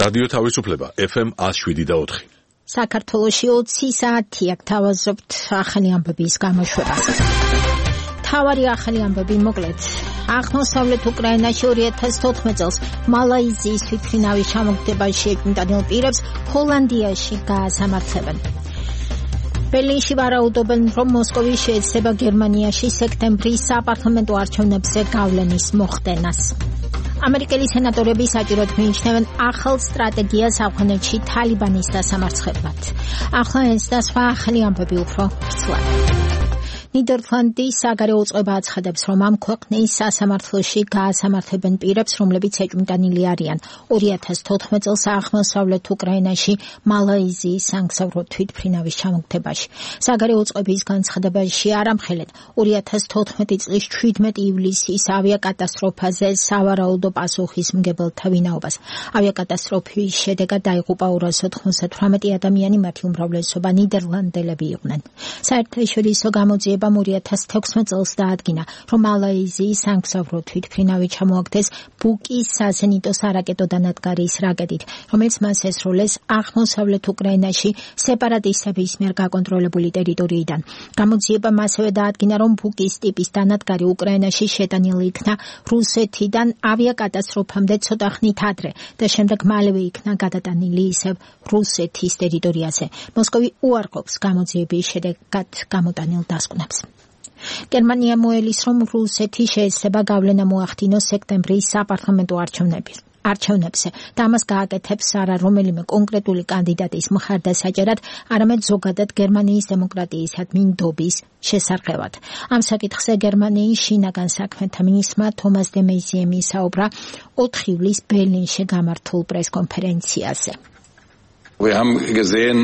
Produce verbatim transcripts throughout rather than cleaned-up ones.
რადიო თავისუფლება ეფ ემ one oh seven და four. საქართველოში ოცი საათია გთავაზობთ ახალი ამბების გამოშვებას. თავარი ახალი ამბები მოკლედ. აღმოსავლეთ უკრაინაში two thousand fourteen წელს მალაიზიის თვითმფრინავის ჩამოგდებაში ეკმიტანილ პირებს ჰოლანდიაში გაასამართლებენ. ბერლინში ვარაუდობენ, რომ მოსკოვი შეეცდება გერმანიაში სექტემბრის საპარლამენტო არჩევნებზე გავლენის მოხდენას. ამერიკელი სენატორები საჭიროდ მიიჩნევენ ახალ სტრატეგიას ავღანეთში თალიბანის დასამარცხებლად. ახლა ეს და სხვა ახალი ამბები უფრო ცვლად. ნიდერლანდის საგარეო უწყება აცხადებს, რომ ამ ქვეყნის სასამართლოში გაასამართლებენ პირებს, რომლებიც ეჭვმიტანილი არიან two thousand fourteen წელს აღმოსავლეთ უკრაინაში მალაიზიის სამგზავრო თვითმფრინავის ჩამოგდებაში. საგარეო უწყების განცხადებაში არამხელეთ two thousand fourteen წლის seventeen ივლისის ავიაკატასტროფაზე სავარაუდო პასუხისმგებელთა ვინაობას. ავიაკატასტროფის შედეგად დაიღუპა two hundred ninety-eight ადამიანი, მათი უმრავლესობა ნიდერლანდელები იყვნენ. საერთაშორისო გამოძიება two thousand sixteen წელს დაადგინა, რომ მალაიზიის სამგზავრო თვითმფრინავი ჩამოაგდეს ბუკის საზენიტო სარაკეტო დანადგარის რაკეტით, რომელიც მას ესროლეს აღმოსავლეთ უკრაინაში სეპარატისტების მიერ გაკონტროლებული ტერიტორიიდან. გამოძიებამ ასევე დაადგინა, რომ ბუკის ტიპის დანადგარი უკრაინაში შეტანილი იქნა რუსეთიდან ავიაკატასტროფამდე ცოტა ხნით ადრე და შემდეგ მალევე იქნა გადატანილი ისევ რუსეთის ტერიტორიაზე. მოსკოვი უარყოფს გამოძიების შედეგად გამოტანილ დასკვნებს. გერმანია მოელის, რომ რუსეთი შეეცდება გავლენა მოახდინოს სექტემბრის საპარლამენტო არჩევნებში. არჩევნებზე და ამას გააკეთებს არა რომელიმე კონკრეტული კანდიდატის მხარდასაჭერად, არამედ ზოგადად გერმანიის დემოკრატიისადმი ნდობის შესარყევად. ამ საკითხზე გერმანიის შინაგან საქმეთა მინისტრმა თომას დე მეიზიემ ისაუბრა four ივლისს ბერლინში გამართულ პრესკონფერენციაზე. Wir haben gesehen,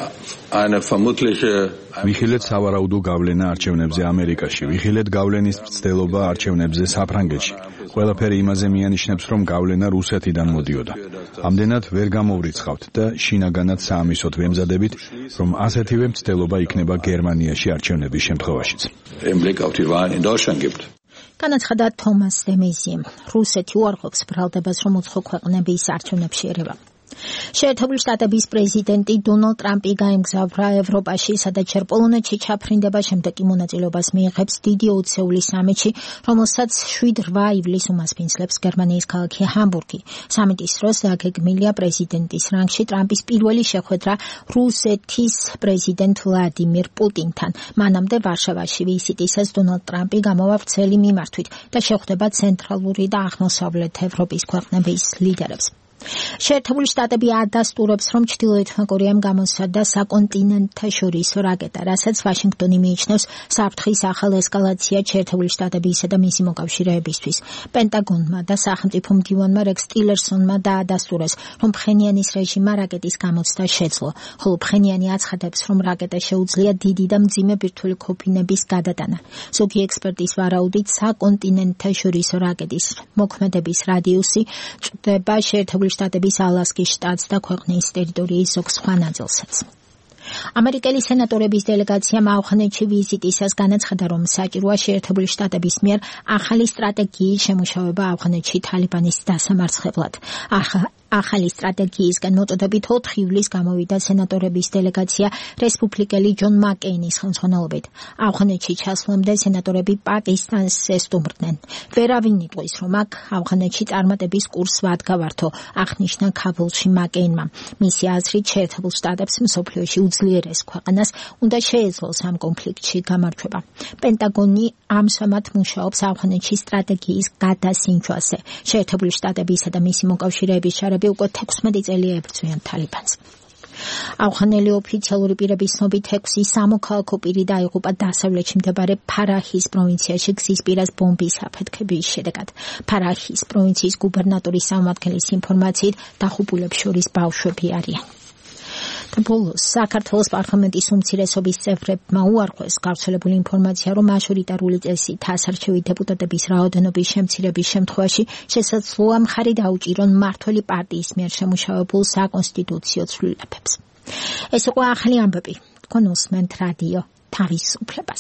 eine vermutliche ვიხილეთ სავარაუდო გავლენა არჩევნებზე ამერიკაში, ვიხილეთ გავლენის მცდელობა არჩევნებზე საფრანგეთში. ყველაფერი იმაზე მიანიშნებს, რომ გავლენა რუსეთიდან მოდიოდა. ამდენად ვერ გამოვრიცხავთ და შინაგანად საამისოდ ვემზადებით, რომ ასეთივე მცდელობა იქნება გერმანიაში არჩევნების შემთხვევაშიც. im Blick auf die Wahlen in Deutschland gibt. განაცხადა თომას დე მეიზიემ. რუსეთი უარყოფს ბრალდებას, რომ უცხო ქვეყნების არჩევნებში ერევა. შეერთებული შტატების პრეზიდენტი დონალდ ტრამპი გაემგზავრა ევროპაში, სადაც ჯერ პოლონეთში ჩაფრინდება, შემდეგ კი მონაწილეობას მიიღებს დიდი ოცეული სამიტში, რომელსაც seven ივლისს უმასპინძლებს გერმანიის ქალაქი ჰამბურგი. სამიტის დროს დაგეგმილია პრეზიდენტის რანგში ტრამპის პირველი შეხვედრა რუსეთის პრეზიდენტ ვლადიმირ პუტინთან. მანამდე ვარშავაში ვიზიტისას დონალდ ტრამპი გამოვა ვრცელი მიმართვით და შეხვდება ცენტრალური და აღმოსავლეთ ევროპის ქვეყნების ლიდერებს. შეერთებული შტატები ადასტურებს, რომ ჩრდილოეთმა კორეამ გამოსცადა საკონტინენტთაშორისო რაკეტა, რასაც ვაშინგტონი მიიჩნევს საფრთხის ახალ ესკალაციად შეერთებული შტატებისა და მისი მოკავშირეებისთვის. პენტაგონმა და სახელმწიფო მდივანმა რექს ტილერსონმა დაადასტურეს, რომ ფხენიანის რეჟიმმა რაკეტის გამოცდა შეძლო, ხოლო ფხენიანი აცხადებს, რომ რაკეტა შეუძლია დიდი და მძიმე ბირთვული ქოფინების გადატანა. ზოგი ექსპერტის ვარაუდით, საკონტინენტთაშორისო რაკეტის მოქმედების რადიუსი ჭრდება შეერთებული შტატების ალასკის შტატს და ქვეყნის ტერიტორიის ზოგ სხვა ნაწილსაც. ამერიკელი სენატორების დელეგაციამ ავღანეთში ვიზიტისას განაცხადა, რომ საჭიროა შეერთებული შტატების მიერ ახალი სტრატეგიის შემუშავება ავღანეთში თალიბანის დასამარცხებლად. ახალი სტრატეგიისგან მოწოდებით four ივლისს გამოვიდა სენატორების დელეგაცია რესპუბლიკელი ჯონ მაკეინის ხელმძღვანელობით. ავღანეთში ჩასვლამდე სენატორები პაკისტანს ესტუმრდნენ. ვერავინ იტყვის, რომ აქ ავღანეთში წარმატების კურსს ვადგავართო, აღნიშნა ქაბულში მაკეინმა. მისი აზრით, შეერთებულ შტატებს მსოფლიოში უძლიერეს ქვეყანას უნდა შეეძლოს ამ კონფლიქტში გამარჯვება. პენტაგონი ამჟამად მუშაობს ავღანეთში სტრატეგიის გადასინჯვაზე. შეერთებული შტატებისა და მისი მოკავშირეების შარები უკვე sixteen წელი ებრძვიან თალიბანს. ავღანელი ოფიციალური პირების ცნობით ექვსი სამოქალაქო პირი დაიღუპა დასავლეთში მდებარე ფარაჰის პროვინციაში გზის პირას ბომბის აფეთქების შედეგად. ფარაჰის პროვინციის გუბერნატორის სამმართველის ინფორმაციით დაღუპულებს შორის ბავშვები არიან. ბოლოს საქართველოს პარლამენტის უმცირესობის წევრებმა უარყვეს გავრცელებული ინფორმაცია, რომ მაჟორიტარული წესით ასარჩევი დეპუტატების რაოდენობის შემცირების შემთხვევაში შესაძლოა მხარი დაუჭირონ მმართველი პარტიის მიერ შემუშავებულ საკონსტიტუციო ცვლილებებს. ეს იყო ახალი ამბები. თქვენ უსმენთ რადიო თავისუფლებას.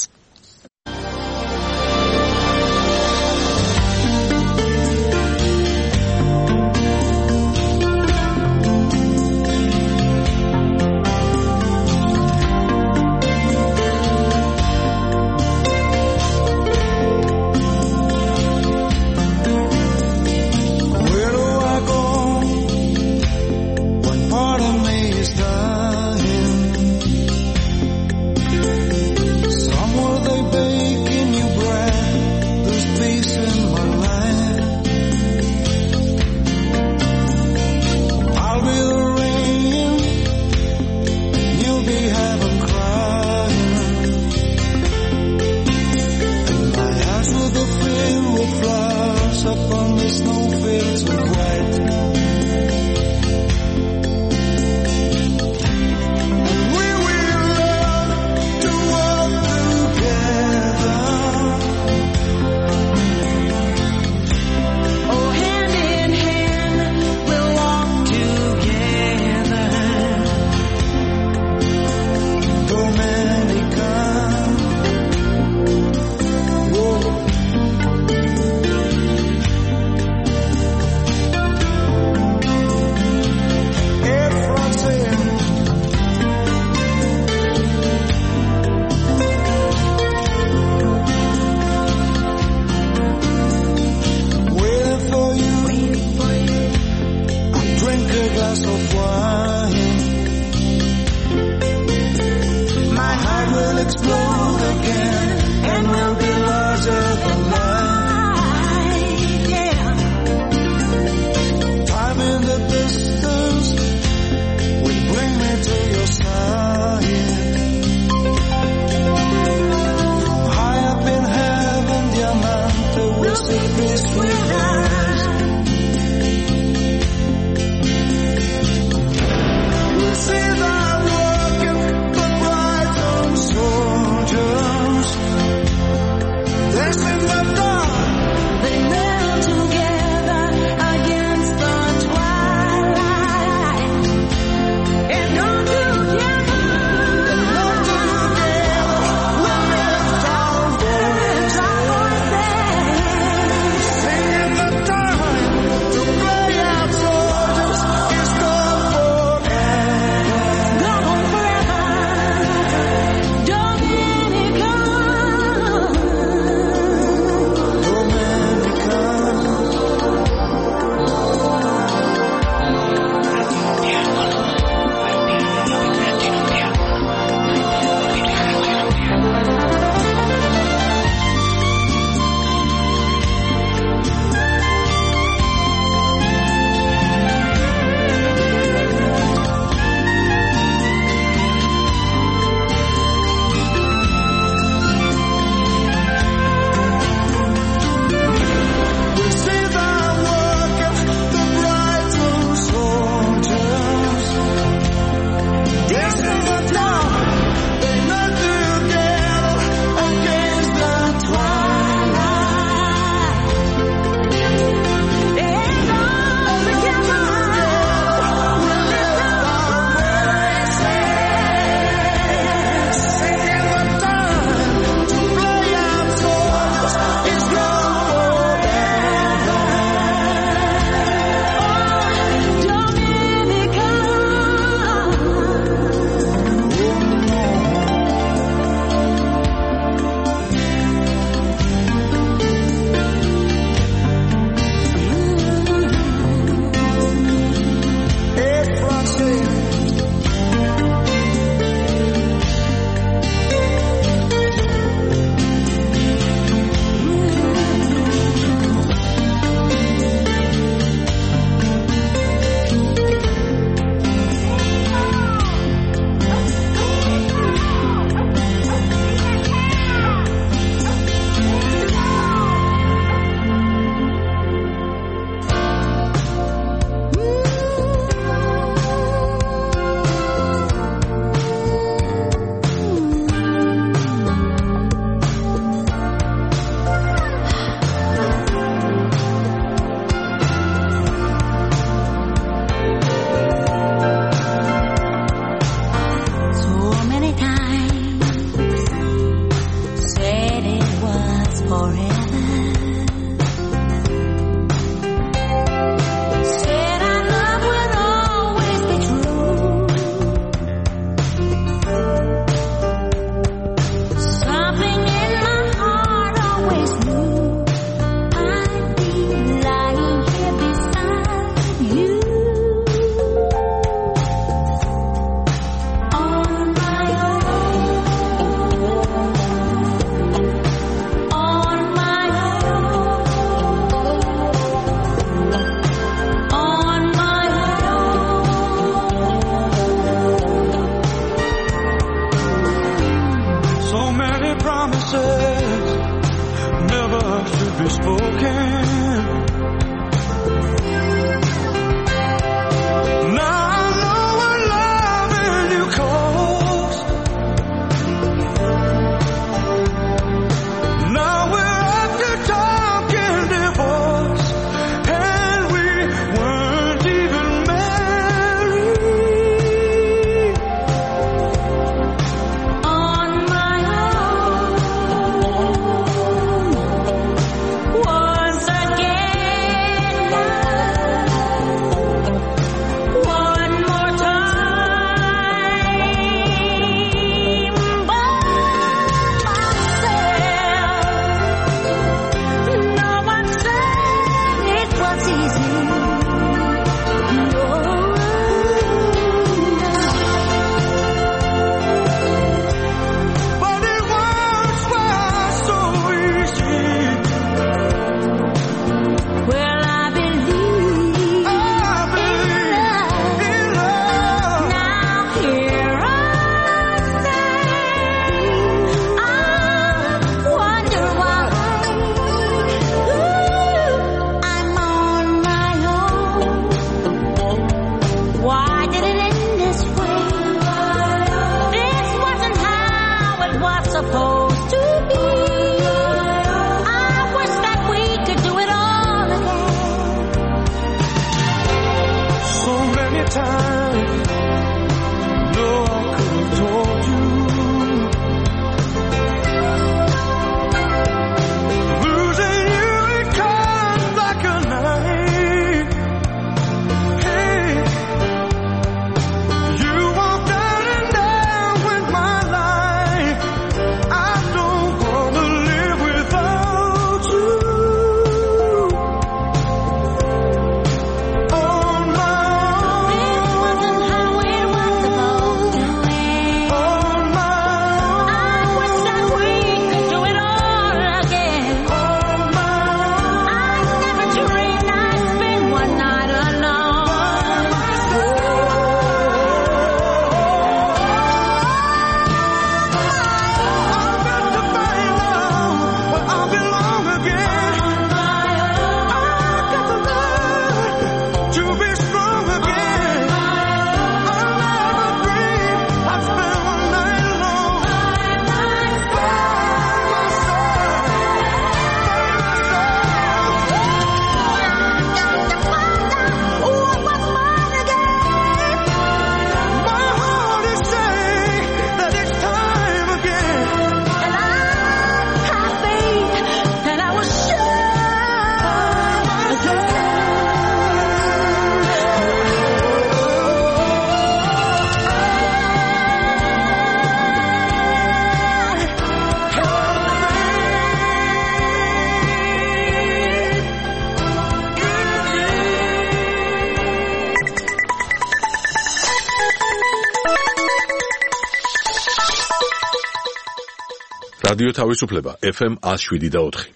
რადიო თავისუფლება ეფ ემ one oh seven და four.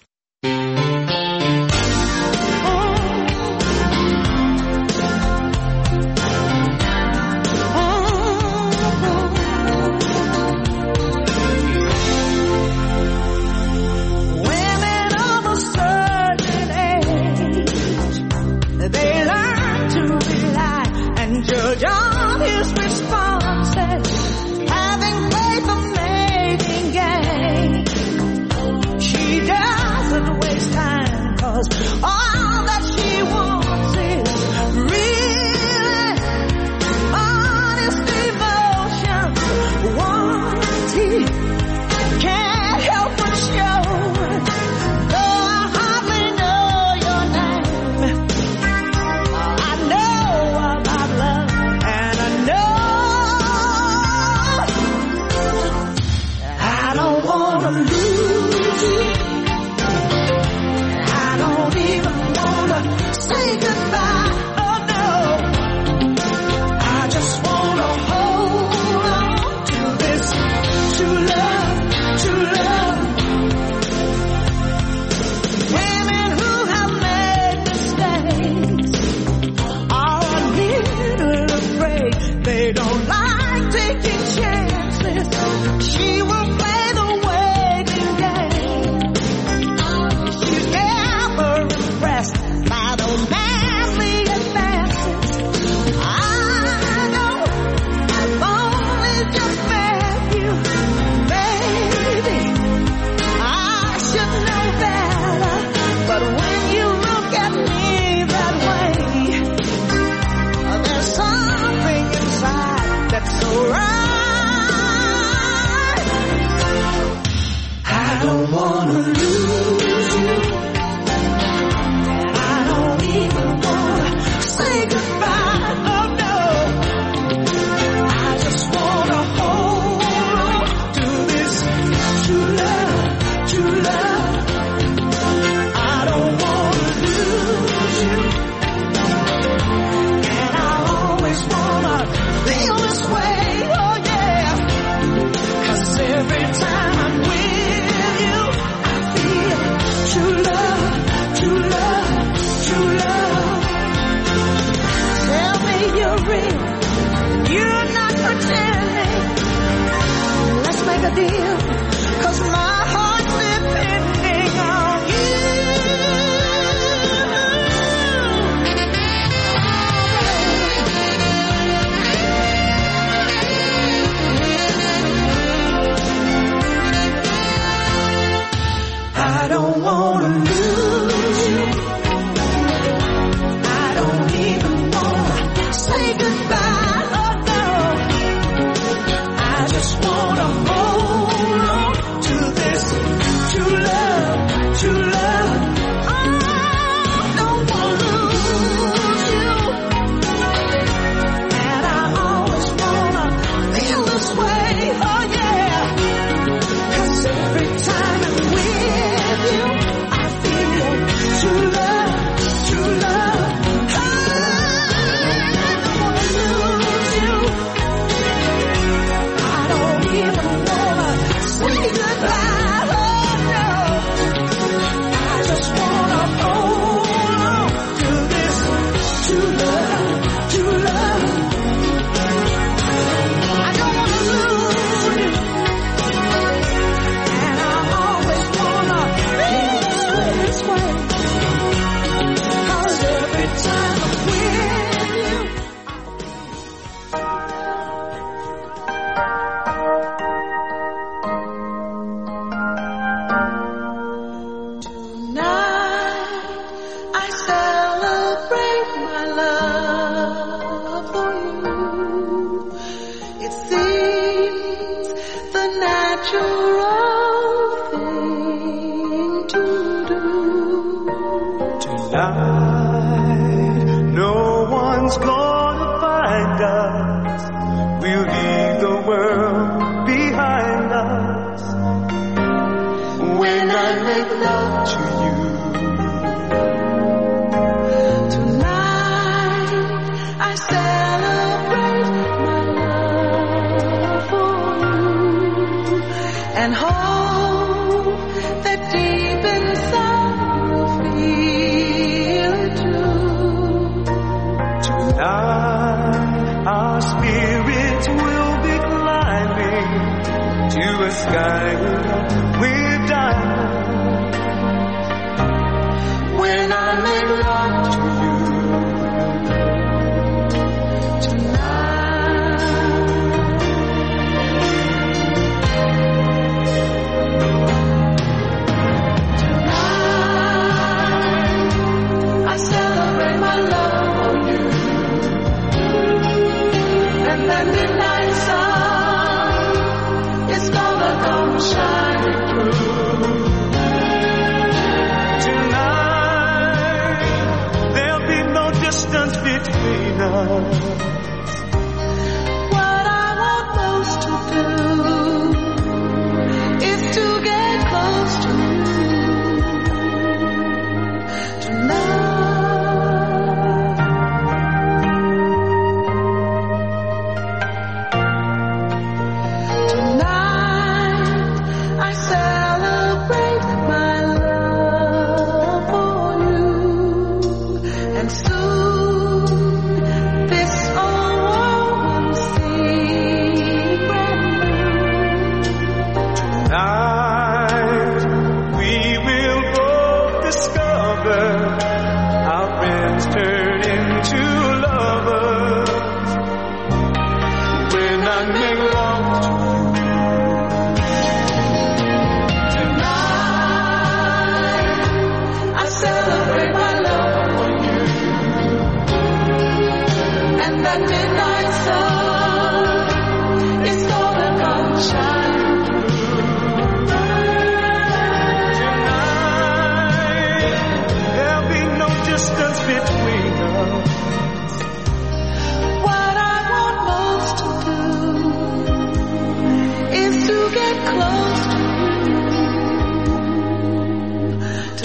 Having faith of making gain. She does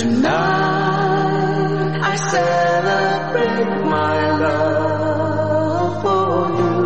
Tonight I celebrate my love for you.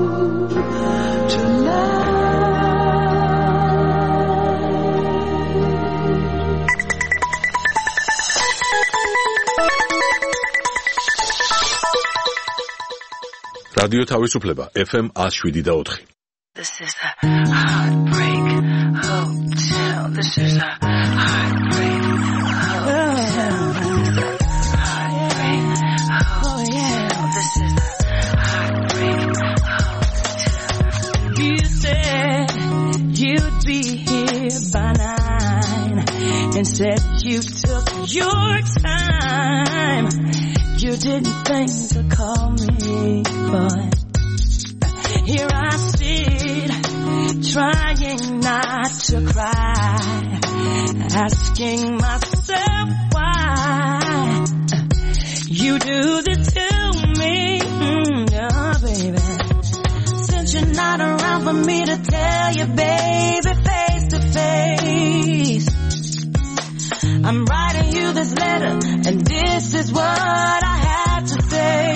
რადიო თავისუფლება F M one oh seven point four. This is a heartbreak hotel. This is a heartbreak hotel. Heartbreak hotel. This is a heartbreak hotel. You said you'd be here by nine and said you took your time. You didn't think to call me, but here I sit, trying not to cry, asking myself why you do this to me, mm, oh baby. Since you're not around for me to tell you, baby, face to face, I'm writing you this letter, and this is what I have to say.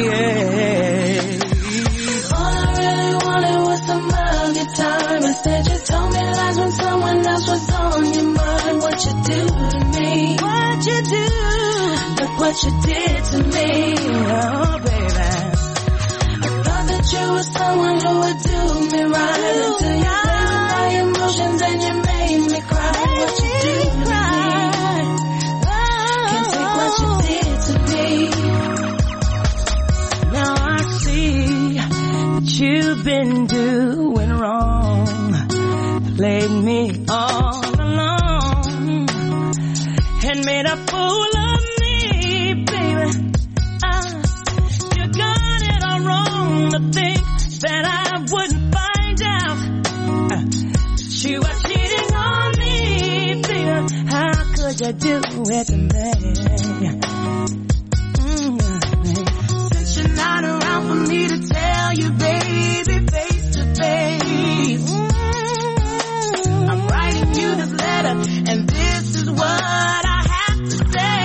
All I really wanted was some of your time. Instead, you told me lies when someone else was on your mind. What you do to me? What you do? Look what you did to me, oh baby. I thought that you were someone who would do me right until you played with my emotions and you made me cry. What you do to me? What you did to me. Now I see that you've been doing wrong, played me all along, and made a fool of me, baby. Uh, you got it all wrong to think that I wouldn't find out uh, that you were cheating on me, baby. How could you do it to me? Since you're not around for me to tell you, baby, face to face, I'm writing you this letter, and this is what I have to say.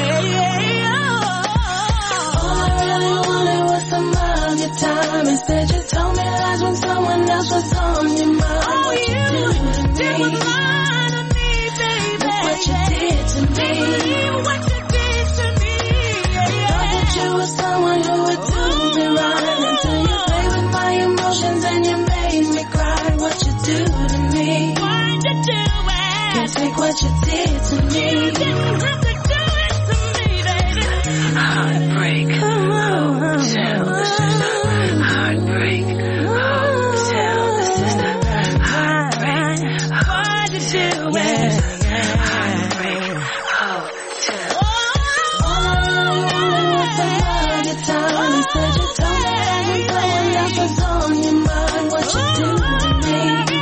All I really wanted was some of your time. Instead, you told me lies when someone else was on your mind. Oh, what you, you did was lying to me, baby. Look what you did to me. What you did to me. Yeah, yeah. I thought that you were someone who would do me right until you played with my emotions and you made me cry. What you do to me? Why'd you do it? Can't take what you did to me. You didn't have to do it to me, baby. Heartbreak hotel. This is the heartbreak hotel. This is the heartbreak. Why'd you do it? Heartbreak hotel. All I really wanted was some of your time. Instead, you told me that when someone else was on your mind. What you do to me?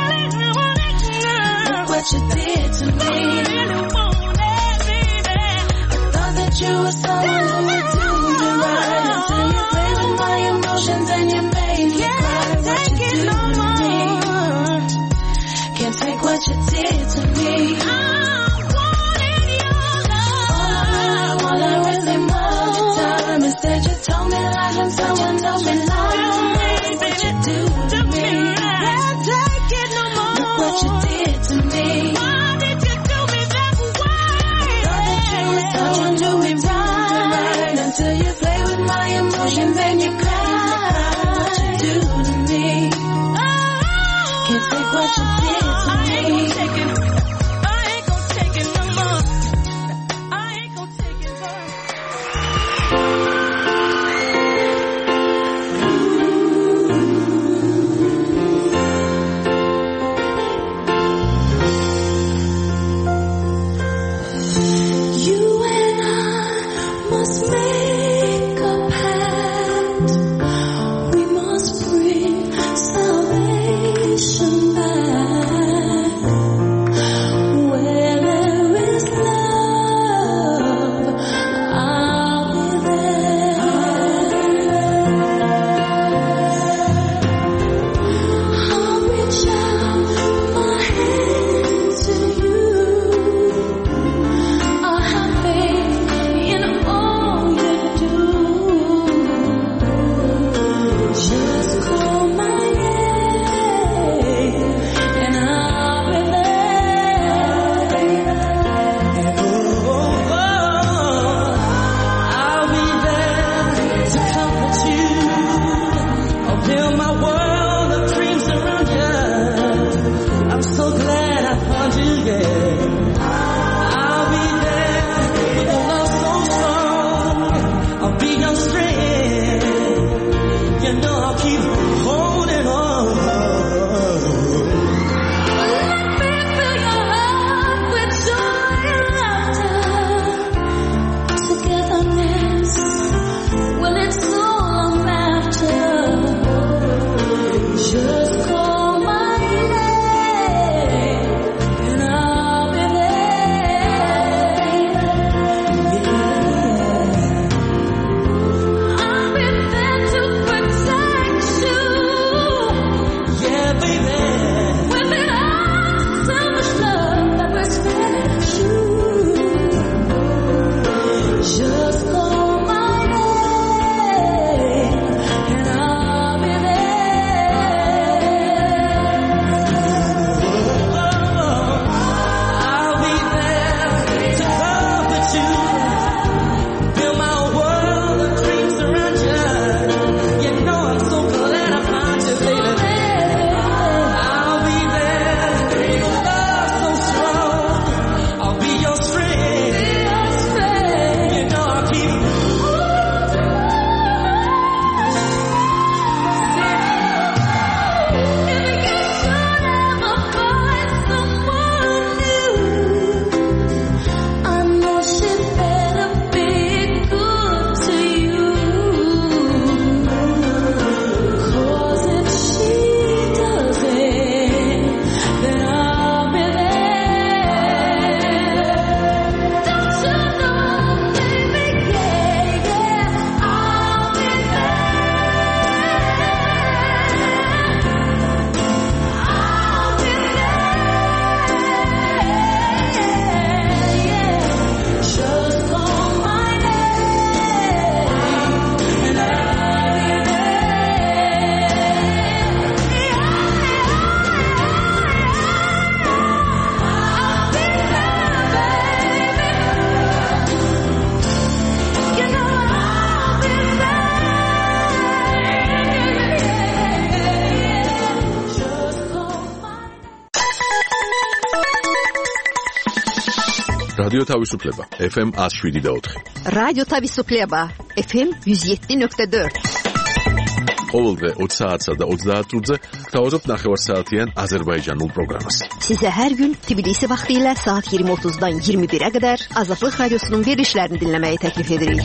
Look what you did to me. I thought that you were someone who would do me right until you played with my emotions and you made me cry. What you do to me? Can't take what you did to me. I wanted your love. All I really wanted was some of your time. Instead, you told me lies when someone else was lying to me. What you do to me? Can't take it no more. Look what you did to me. Why did you do me that way? Thought that you were someone who would do me right until you play with my emotions and you cry. What you do to me? Can't take what you did to me. I ain't gonna take it. I ain't gonna take it no more. I ain't gonna take it no more. You and I must make a pact. We must bring salvation back. Where there is love, I'll be there. I'll reach out my hand to you. I'll რადიო თავისუფლება ეფ ემ one oh seven point four. რადიო თავისუფლება ეფ ემ one oh seven point four. ყოველდღე ოც საათსა და ოცდაათ წუთზე გთავაზობთ ნახევარსაათიან აზერბაიჯანულ პროგრამას. Sizə hər gün Tbilisi vaxtı ilə saat iyirmi otuzdan iyirmi birə qədər Azadlıq Radiosunun verilişlərini dinləməyi təklif edirik.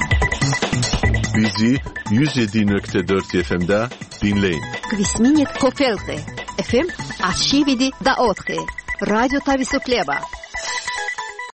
Bizi one oh seven point four efe em'də dinləyin. Kvisminit Kopelke efe em one oh seven point four. Радио Тависуплеба